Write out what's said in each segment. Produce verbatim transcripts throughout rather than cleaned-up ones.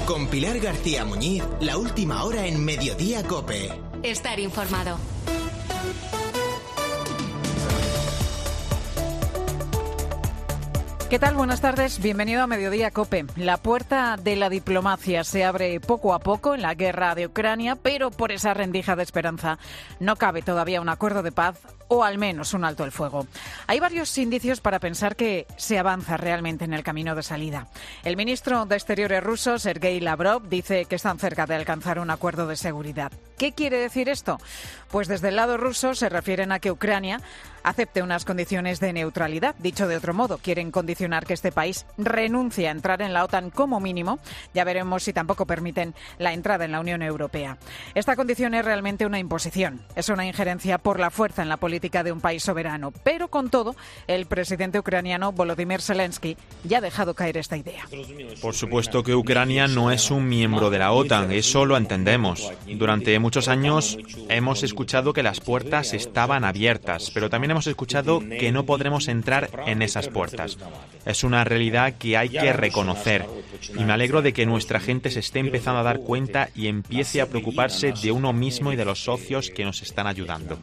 Con Pilar García Muñiz, la última hora en Mediodía COPE. Estar informado. ¿Qué tal? Buenas tardes. Bienvenido a Mediodía COPE. La puerta de la diplomacia se abre poco a poco en la guerra de Ucrania, pero por esa rendija de esperanza no cabe todavía un acuerdo de paz o al menos un alto el fuego. Hay varios indicios para pensar que se avanza realmente en el camino de salida. El ministro de Exteriores ruso, Sergei Lavrov, dice que están cerca de alcanzar un acuerdo de seguridad. ¿Qué quiere decir esto? Pues desde el lado ruso se refieren a que Ucrania acepte unas condiciones de neutralidad. Dicho de otro modo, quieren condicionar que este país renuncie a entrar en la OTAN como mínimo. Ya veremos si tampoco permiten la entrada en la Unión Europea. Esta condición es realmente una imposición. Es una injerencia por la fuerza en la política de un país soberano. Pero con todo, el presidente ucraniano Volodymyr Zelensky ya ha dejado caer esta idea. Por supuesto que Ucrania no es un miembro de la OTAN, eso lo entendemos. Durante muchos años hemos escuchado que las puertas estaban abiertas, pero también hemos escuchado que no podremos entrar en esas puertas. Es una realidad que hay que reconocer y me alegro de que nuestra gente se esté empezando a dar cuenta y empiece a preocuparse de uno mismo y de los socios que nos están ayudando.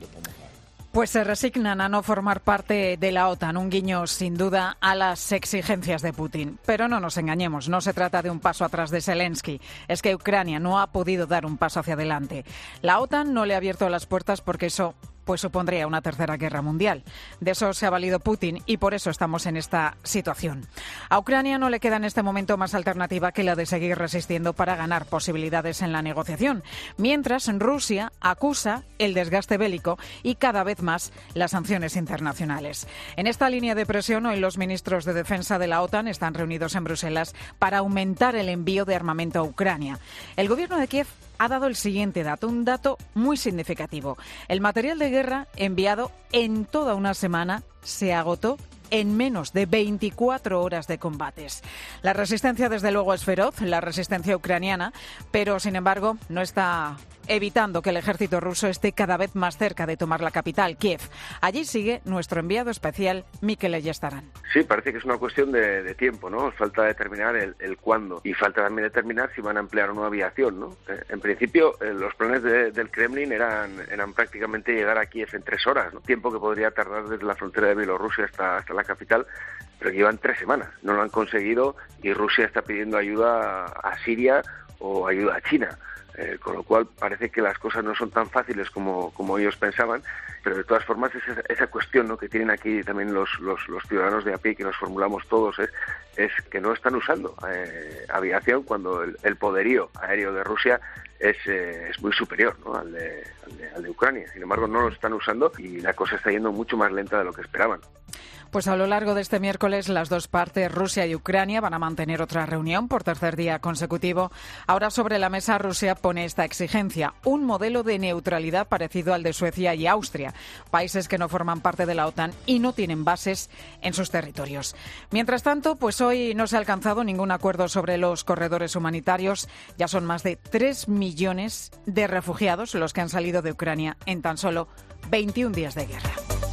Pues se resignan a no formar parte de la OTAN, un guiño sin duda a las exigencias de Putin. Pero no nos engañemos, no se trata de un paso atrás de Zelensky, es que Ucrania no ha podido dar un paso hacia adelante. La OTAN no le ha abierto las puertas porque eso pues supondría una tercera guerra mundial. De eso se ha valido Putin y por eso estamos en esta situación. A Ucrania no le queda en este momento más alternativa que la de seguir resistiendo para ganar posibilidades en la negociación, mientras Rusia acusa el desgaste bélico y cada vez más las sanciones internacionales. En esta línea de presión, hoy los ministros de defensa de la OTAN están reunidos en Bruselas para aumentar el envío de armamento a Ucrania. El gobierno de Kiev ha dado el siguiente dato, un dato muy significativo. El material de guerra enviado en toda una semana se agotó en menos de veinticuatro horas de combates. La resistencia, desde luego, es feroz, la resistencia ucraniana, pero, sin embargo, no está evitando que el ejército ruso esté cada vez más cerca de tomar la capital, Kiev. Allí sigue nuestro enviado especial, Mikel Ayestarán. Sí, parece que es una cuestión de, de tiempo, ¿no? Falta determinar el, el cuándo y falta también determinar si van a emplear una aviación, ¿no? Eh, en principio, eh, los planes de, del Kremlin eran, eran prácticamente llegar a Kiev en tres horas, ¿no? Tiempo que podría tardar desde la frontera de Bielorrusia hasta, hasta la capital, pero llevan tres semanas. No lo han conseguido y Rusia está pidiendo ayuda a Siria o ayuda a China. Eh, con lo cual parece que las cosas no son tan fáciles como, como ellos pensaban, pero de todas formas esa, esa cuestión, ¿no?, que tienen aquí también los, los, los ciudadanos de a pie, que nos formulamos todos, es, es que no están usando eh, aviación cuando el, el poderío aéreo de Rusia es, eh, es muy superior, ¿no?, al, de, al, de, al de Ucrania. Sin embargo, no lo están usando y la cosa está yendo mucho más lenta de lo que esperaban. Pues a lo largo de este miércoles las dos partes, Rusia y Ucrania, van a mantener otra reunión por tercer día consecutivo. Ahora sobre la mesa Rusia pone esta exigencia, un modelo de neutralidad parecido al de Suecia y Austria, países que no forman parte de la OTAN y no tienen bases en sus territorios. Mientras tanto, pues hoy no se ha alcanzado ningún acuerdo sobre los corredores humanitarios. Ya son más de tres millones de refugiados los que han salido de Ucrania en tan solo veintiún días de guerra.